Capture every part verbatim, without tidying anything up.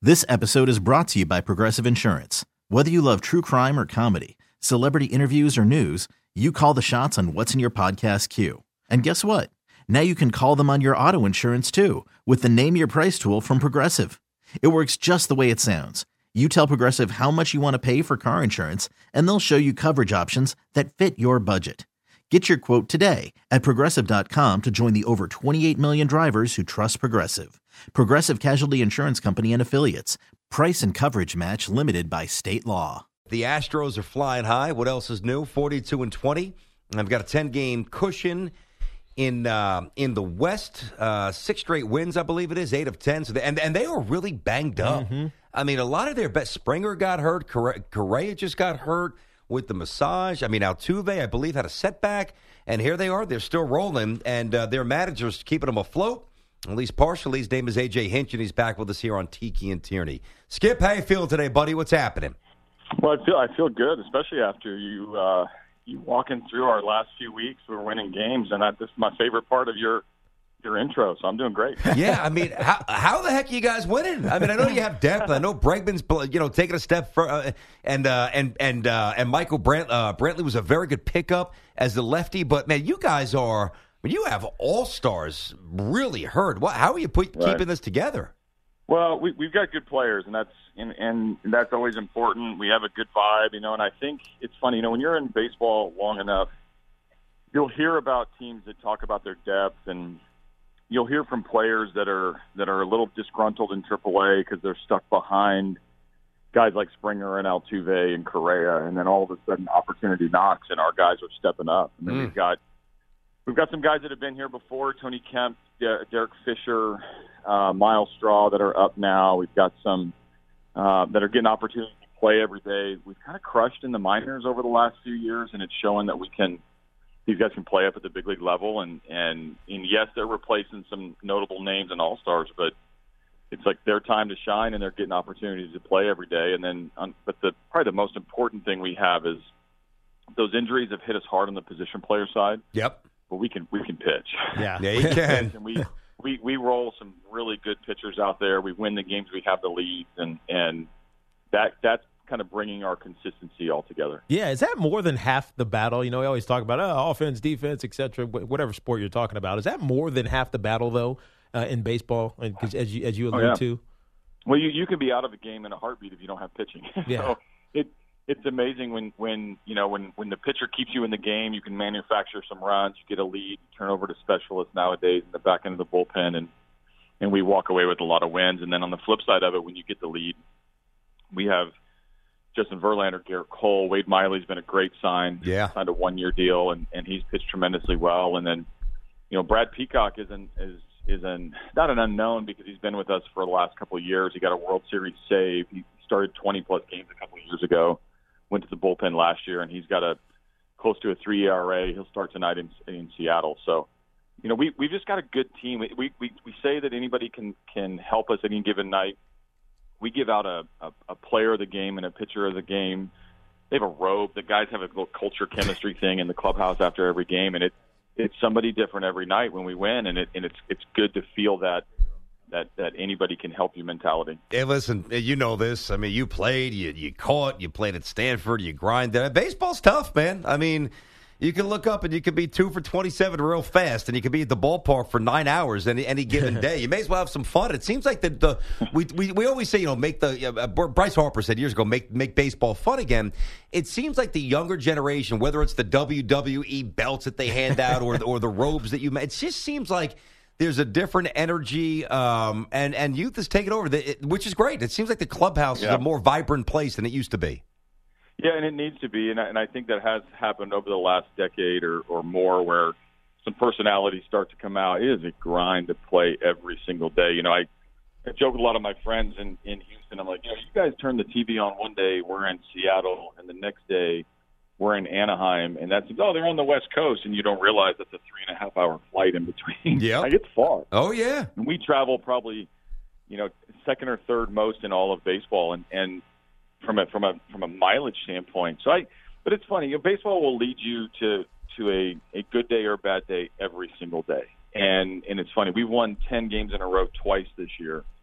This episode is brought to you by Progressive Insurance. Whether you love true crime or comedy, celebrity interviews or news, you call the shots on what's in your podcast queue. And guess what? Now you can call them on your auto insurance too with the Name Your Price tool from Progressive. It works just the way it sounds. You tell Progressive how much you want to pay for car insurance, and they'll show you coverage options that fit your budget. Get your quote today at Progressive dot com to join the over twenty-eight million drivers who trust Progressive. Progressive Casualty Insurance Company and Affiliates. Price and coverage match limited by state law. The Astros are flying high. What else is new? forty-two and twenty. I've got a ten-game cushion in uh, in the West. Uh, six straight wins, I believe it is, eight of ten. So they, and, and they are really banged up. Mm-hmm. I mean, a lot of their best. Springer got hurt. Correa just got hurt with the massage. I mean, Altuve, I believe, had a setback. And here they are. They're still rolling. And uh, their manager's keeping them afloat, at least partially. His name is A J Hinch, and he's back with us here on Tiki and Tierney. Skip, how you feeling today, buddy? What's happening? Well, I feel I feel good, especially after you uh, you walking through our last few weeks. We're winning games, and that, this is my favorite part of your your intro, so I'm doing great. Yeah, I mean, how how the heck are you guys winning? I mean, I know you have depth. I know Bregman's, you know, taking a step for, uh, and uh, and and uh, and Michael Brant, uh, Brantley was a very good pickup as the lefty. But man, you guys are, I mean, you have all stars really hurt. What? How are you put, right. keeping this together? Well, we, we've got good players, and that's and, and that's always important. We have a good vibe, you know. And I think it's funny, you know, when you're in baseball long enough, you'll hear about teams that talk about their depth, and you'll hear from players that are that are a little disgruntled in triple A because they're stuck behind guys like Springer and Altuve and Correa, and then all of a sudden opportunity knocks, and our guys are stepping up. And then mm. we've got we've got some guys that have been here before: Tony Kemp, Der- Derek Fisher, uh, Miles Straw, that are up now. We've got some uh, that are getting opportunities to play every day. We've kind of crushed in the minors over the last few years, and it's showing that we can. These guys can play up at the big league level, and, and, and yes, they're replacing some notable names and all-stars, but it's like their time to shine, and they're getting opportunities to play every day. And then, um, but the probably the most important thing we have is those injuries have hit us hard on the position player side. Yep. But we can we can pitch. Yeah, yeah, you can. and we, we we roll some really good pitchers out there. We win the games we have the leads, and and that that's kind of bringing our consistency all together. Yeah, is that more than half the battle? You know, we always talk about oh, offense, defense, et cetera, whatever sport you're talking about. Is that more than half the battle, though, uh, in baseball, as you, as you allude oh, yeah. to? Well, you, you can be out of a game in a heartbeat if you don't have pitching. Yeah. So it it's amazing when, when you know when, when the pitcher keeps you in the game, you can manufacture some runs, you get a lead, you turn over to specialists nowadays in the back end of the bullpen, and, and we walk away with a lot of wins. And then on the flip side of it, when you get the lead, we have – Justin Verlander, Garrett Cole, Wade Miley's been a great sign. Yeah. Signed a one-year deal, and, and he's pitched tremendously well. And then, you know, Brad Peacock is an, is is an not an unknown because he's been with us for the last couple of years. He got a World Series save. He started twenty-plus games a couple of years ago, went to the bullpen last year, and he's got a close to a three E R A. He'll start tonight in, in Seattle. So, you know, we, we've just got a good team. We, we, we say that anybody can, can help us any given night. We give out a, a, a player of the game and a pitcher of the game. They have a robe. The guys have a little culture chemistry thing in the clubhouse after every game, and it it's somebody different every night when we win, and it and it's it's good to feel that that that anybody can help you mentality. Hey, listen, you know this. I mean, you played, you you caught, you played at Stanford, you grinded. Baseball's tough, man. I mean, you can look up and you can be two for twenty-seven real fast, and you can be at the ballpark for nine hours any, any given day. You may as well have some fun. It seems like the, the we, we we always say, you know, make the uh, Bryce Harper said years ago, make make baseball fun again. It seems like the younger generation, whether it's the W W E belts that they hand out or or the robes that you, it just seems like there's a different energy, um, and and youth is taking over, it, which is great. It seems like the clubhouse yeah. is a more vibrant place than it used to be. Yeah, and it needs to be, and I, and I think that has happened over the last decade or, or more where some personalities start to come out. It is a grind to play every single day. You know, I, I joke with a lot of my friends in, in Houston. I'm like, you know, you guys turn the T V on one day, we're in Seattle, and the next day we're in Anaheim, and that's, oh, they're on the West Coast, and you don't realize that's a three-and-a-half-hour flight in between. Yeah. Like, it's far. Oh, yeah. And we travel probably, you know, second or third most in all of baseball, and, and – from a from a from a mileage standpoint. So I, but it's funny. You know, baseball will lead you to to a, a good day or a bad day every single day. And and it's funny. We won ten games in a row twice this year,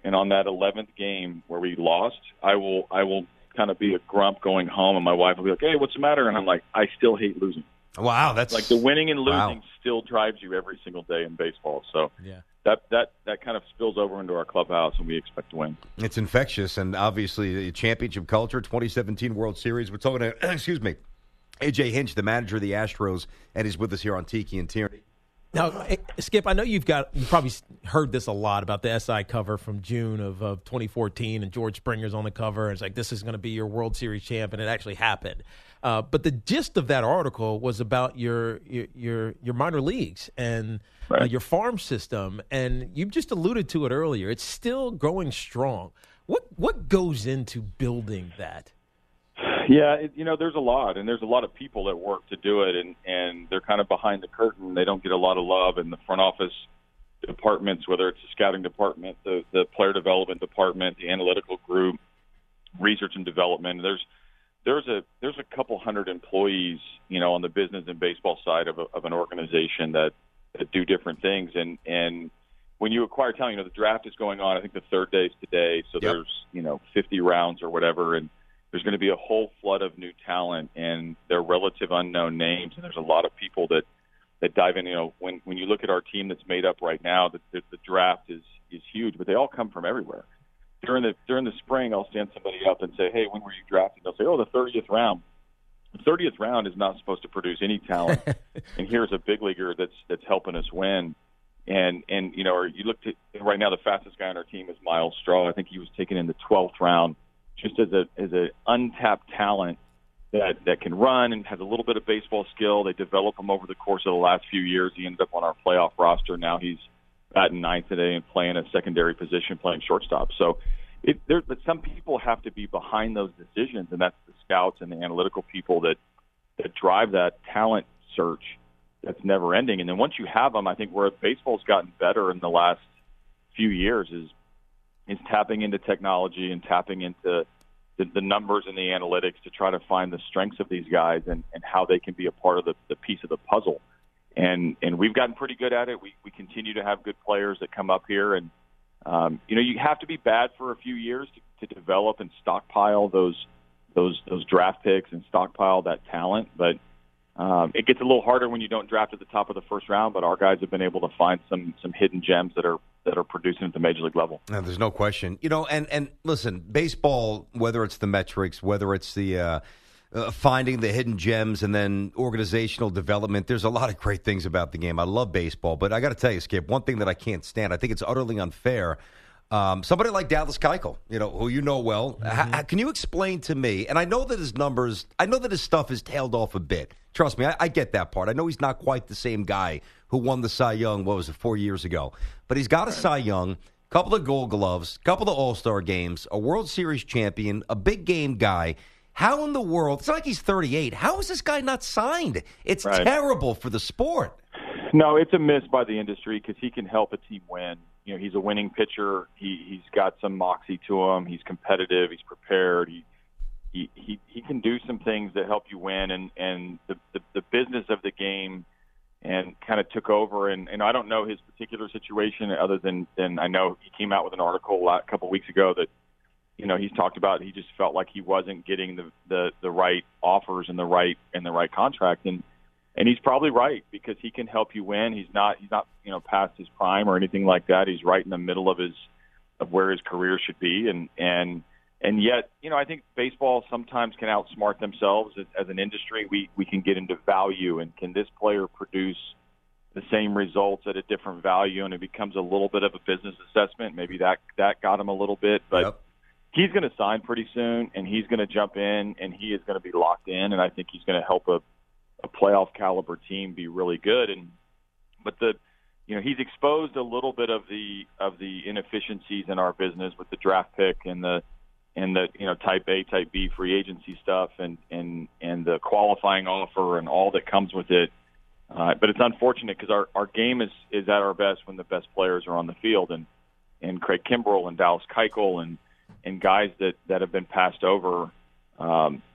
and on that eleventh game where we lost, I will I will kind of be a grump going home, and my wife will be like, "Hey, what's the matter?" And I'm like, "I still hate losing." Wow, that's like the winning and losing wow. still drives you every single day in baseball. So yeah. that that that kind of spills over into our clubhouse, and we expect to win. It's infectious, and obviously the championship culture, twenty seventeen World Series. We're talking to, excuse me, A J Hinch, the manager of the Astros, and he's with us here on Tiki and Tierney. Now, Skip, I know you've got you probably heard this a lot about the S I cover from June of, of twenty fourteen, and George Springer's on the cover, and it's like, this is going to be your World Series champ, and it actually happened. Uh, but the gist of that article was about your your your, your minor leagues and right. uh, your farm system, and you just alluded to it earlier. It's still growing strong. What what goes into building that? Yeah, it, you know, there's a lot, and there's a lot of people that work to do it, and, and they're kind of behind the curtain. They don't get a lot of love in the front office departments, whether it's the scouting department, the, the player development department, the analytical group, research and development. There's there's a there's a couple hundred employees, you know, on the business and baseball side of, a, of an organization that, that do different things. And, and when you acquire talent, you know, the draft is going on. I think the third day is today, so yep. there's, you know, fifty rounds or whatever, and there's going to be a whole flood of new talent, and they're relative unknown names. And there's a lot of people that, that dive in. You know, when, when you look at our team that's made up right now, the, the, the draft is, is huge, but they all come from everywhere. During the during the spring, I'll stand somebody up and say, "Hey, when were you drafted?" They'll say, "Oh, the thirtieth round." The thirtieth round is not supposed to produce any talent, and here's a big leaguer that's that's helping us win. And and you know, or you look at right now, the fastest guy on our team is Miles Straw. I think he was taken in the twelfth round. Just as a as a untapped talent that, that can run and has a little bit of baseball skill. They develop him over the course of the last few years. He ended up on our playoff roster. Now he's batting ninth today and playing a secondary position, playing shortstop. So it, there, but some people have to be behind those decisions, and that's the scouts and the analytical people that, that drive that talent search that's never ending. And then once you have them, I think where baseball's gotten better in the last few years is is tapping into technology and tapping into the, the numbers and the analytics to try to find the strengths of these guys and, and how they can be a part of the, the piece of the puzzle. And and we've gotten pretty good at it. We we continue to have good players that come up here. And, um, you know, you have to be bad for a few years to, to develop and stockpile those those those draft picks and stockpile that talent. But um, it gets a little harder when you don't draft at the top of the first round. But our guys have been able to find some some hidden gems that are that are producing at the major league level. No, there's no question. You know, and, and listen, baseball, whether it's the metrics, whether it's the uh, uh, finding the hidden gems and then organizational development, there's a lot of great things about the game. I love baseball, but I got to tell you, Skip, one thing that I can't stand, I think it's utterly unfair. Um, somebody like Dallas Keuchel, you know, who you know well, mm-hmm. h- can you explain to me, and I know that his numbers, I know that his stuff is tailed off a bit. Trust me, I, I get that part. I know he's not quite the same guy who won the Cy Young, what was it, four years ago. But he's got a Cy Young, a couple of Gold Gloves, a couple of All-Star games, a World Series champion, a big game guy. How in the world, it's not like he's thirty-eight, how is this guy not signed? It's right. terrible for the sport. No, it's a miss by the industry because he can help a team win. You know, he's a winning pitcher. He, he's got some moxie to him. He's competitive. He's prepared. He he he, he can do some things that help you win. And, and the, the, the business of the game and kind of took over. And, and I don't know his particular situation other than, than I know he came out with an article a couple of weeks ago that, you know, he's talked about he just felt like he wasn't getting the, the, the right offers and the right and the right contract. And And he's probably right because he can help you win. He's not, he's not, you know, past his prime or anything like that. He's right in the middle of his, of where his career should be. And, and, and yet, you know, I think baseball sometimes can outsmart themselves as, as an industry. We, we can get into value and can this player produce the same results at a different value? And it becomes a little bit of a business assessment. Maybe that, that got him a little bit, but yep. he's going to sign pretty soon and he's going to jump in and he is going to be locked in. And I think he's going to help a, a playoff caliber team be really good. And, but the, you know, he's exposed a little bit of the, of the inefficiencies in our business with the draft pick and the, and the, you know, type A, type B free agency stuff and, and, and the qualifying offer and all that comes with it. Uh, but it's unfortunate because our, our game is, is at our best when the best players are on the field and, and Craig Kimbrell and Dallas Keuchel and, and guys that, that have been passed over, um,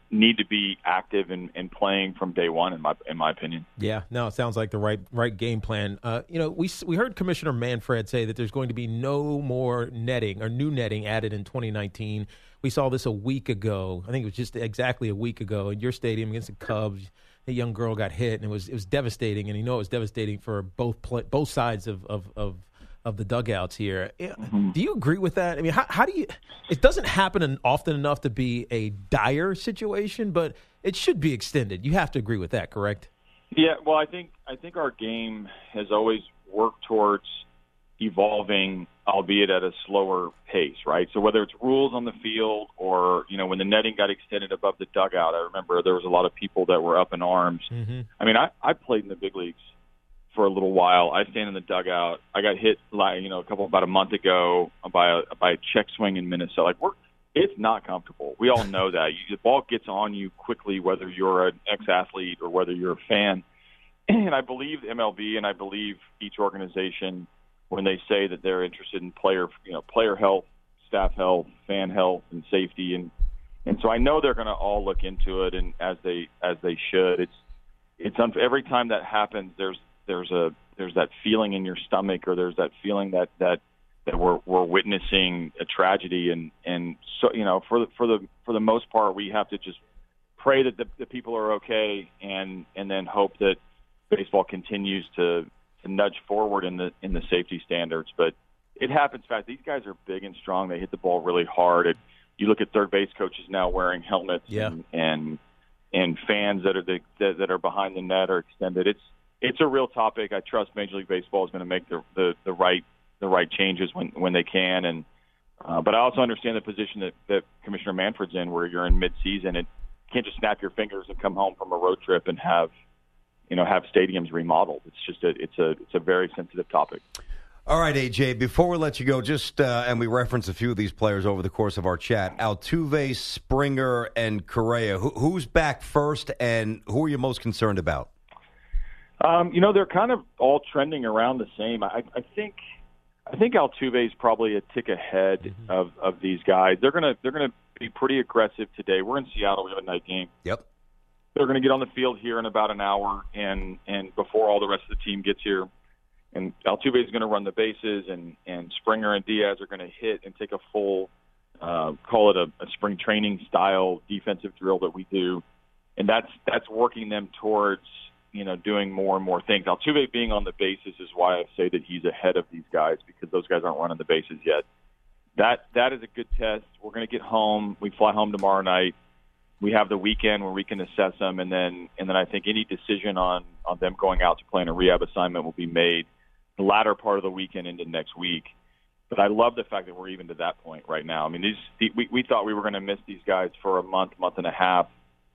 need to be active and, and playing from day one, in my in my opinion. Yeah, no, it sounds like the right right game plan. Uh, you know, we we heard Commissioner Manfred say that there's going to be no more netting or new netting added in twenty nineteen. We saw this a week ago. I think it was just exactly a week ago in your stadium against the Cubs. A young girl got hit, and it was it was devastating. And you know it was devastating for both play, both sides of of, of of the dugouts here. Mm-hmm. Do you agree with that? I mean, how, how do you – it doesn't happen often enough to be a dire situation, but it should be extended. You have to agree with that, correct? Yeah, well, I think I think our game has always worked towards evolving, albeit at a slower pace, right? So whether it's rules on the field or, you know, when the netting got extended above the dugout, I remember there was a lot of people that were up in arms. Mm-hmm. I mean, I, I played in the big leagues for a little while. I stand in the dugout. I got hit, like, you know, a couple about a month ago by a by a check swing in Minnesota. Like, we're, it's not comfortable. We all know that. You, the ball gets on you quickly, whether you're an ex-athlete or whether you're a fan. And I believe M L B and I believe each organization when they say that they're interested in player, you know, player health, staff health, fan health, and safety, and and so I know they're going to all look into it, and as they as they should. It's it's un- every time that happens, there's there's a there's that feeling in your stomach, or there's that feeling that that, that we're we're witnessing a tragedy, and, and so you know for the for the for the most part we have to just pray that the, the people are okay, and and then hope that baseball continues to, to nudge forward in the in the safety standards. But it happens fast. These guys are big and strong. They hit the ball really hard. It, you look at third base coaches now wearing helmets, yeah. and, and and fans that are the, that, that are behind the net are extended. It's It's a real topic. I trust Major League Baseball is going to make the, the, the right the right changes when, when they can. And uh, but I also understand the position that, that Commissioner Manfred's in, where you're in mid-season and you can't just snap your fingers and come home from a road trip and have you know have stadiums remodeled. It's just a it's a it's a very sensitive topic. All right, A J, before we let you go, just uh, and we referenced a few of these players over the course of our chat, Altuve, Springer, and Correa. Who, who's back first, and who are you most concerned about? Um, you know, they're kind of all trending around the same. I, I think I think Altuve is probably a tick ahead mm-hmm. of, of these guys. They're gonna they're gonna be pretty aggressive today. We're in Seattle. We have a night game. Yep. They're gonna get on the field here in about an hour, and and before all the rest of the team gets here. And Altuve is going to run the bases, and, and Springer and Diaz are going to hit and take a full, uh, call it a, a spring training style defensive drill that we do, and that's that's working them towards you know doing more and more things. Altuve being on the bases is why I say that he's ahead of these guys, because those guys aren't running the bases yet. That that is a good test. We're going to get home. We fly home tomorrow night. We have the weekend where we can assess them, and then and then I think any decision on on them going out to play in a rehab assignment will be made the latter part of the weekend into next week. But I love the fact that we're even to that point right now. I mean, these we, we thought we were going to miss these guys for a month, month and a half,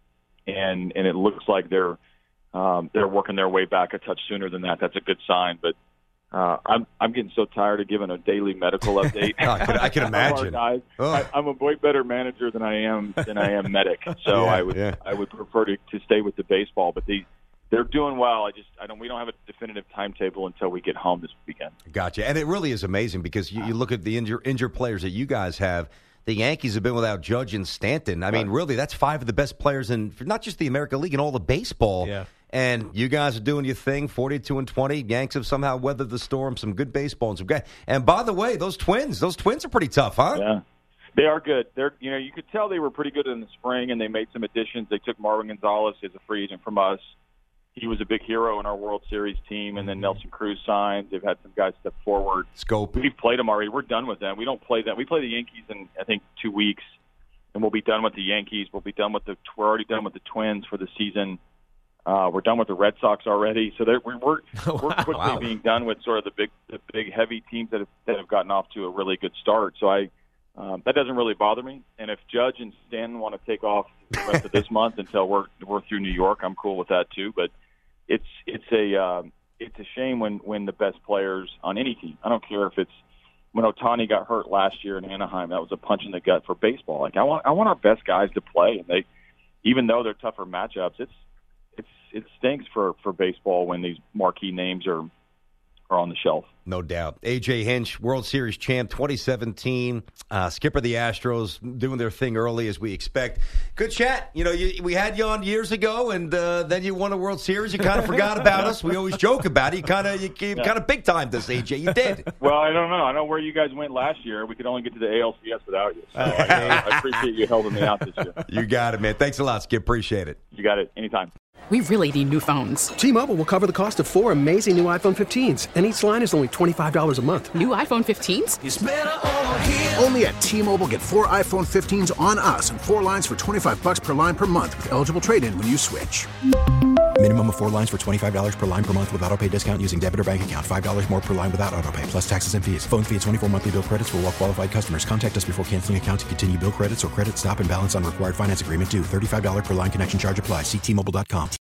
and and it looks like they're um, they're working their way back a touch sooner than that. That's a good sign. But uh, I'm I'm getting so tired of giving a daily medical update. I, can, I can imagine. Guys. I, I'm a way better manager than I am than I am medic. So yeah, I would yeah. I would prefer to, to stay with the baseball. But these. They're doing well. I just I don't. We don't have a definitive timetable until we get home this weekend. Gotcha. And it really is amazing because you, you look at the injured injured players that you guys have. The Yankees have been without Judge and Stanton. I mean, really, that's five of the best players in not just the American League, in all of baseball. Yeah. And you guys are doing your thing, forty-two and twenty. Yanks have somehow weathered the storm. Some good baseball and some guys. And by the way, those twins, those twins are pretty tough, huh? Yeah. They are good. They're you know you could tell they were pretty good in the spring, and they made some additions. They took Marwin Gonzalez as a free agent from us. He was a big hero in our World Series team, and then Nelson Cruz signed. They've had some guys step forward. Scope. We've played them already. We're done with them. We don't play them. We play the Yankees in, I think, two weeks, and we'll be done with the Yankees. We'll be done with the. We're already done with the Twins for the season. Uh, we're done with the Red Sox already. So we're we're, we're quickly wow. being done with sort of the big, the big heavy teams that have, that have gotten off to a really good start. So I. Um, that doesn't really bother me. And if Judge and Stanton want to take off the rest of this month until we're we're through New York, I'm cool with that too. But it's it's a um, it's a shame when, when the best players on any team. I don't care if it's when Ohtani got hurt last year in Anaheim. That was a punch in the gut for baseball. Like I want I want our best guys to play, and they even though they're tougher matchups, it's it's it stinks for, for baseball when these marquee names are are on the shelf. No doubt. A J Hinch, World Series champ, twenty seventeen, uh, skipper of the Astros, doing their thing early as we expect. Good chat. You know, you, we had you on years ago, and uh, then you won a World Series. You kind of forgot about us. We always joke about it. You kind of, you, you Yeah. kind of big time this, A J. You did. Well, I don't know. I know where you guys went last year. We could only get to the A L C S without you. So I, I appreciate you helping me out this year. You got it, man. Thanks a lot, Skip. Appreciate it. You got it. Anytime. We really need new phones. T-Mobile will cover the cost of four amazing new iPhone fifteens, and each line is only twenty-five dollars a month. New iPhone fifteens? It's better over here. Only at T-Mobile, get four iPhone fifteens on us and four lines for twenty-five bucks per line per month with eligible trade-in when you switch. Minimum of four lines for twenty-five dollars per line per month with autopay discount using debit or bank account. five dollars more per line without autopay, plus taxes and fees. Phone fee at twenty-four monthly bill credits for well-qualified customers. Contact us before canceling account to continue bill credits or credit stop and balance on required finance agreement due. thirty-five dollars per line connection charge applies. See T Mobile dot com.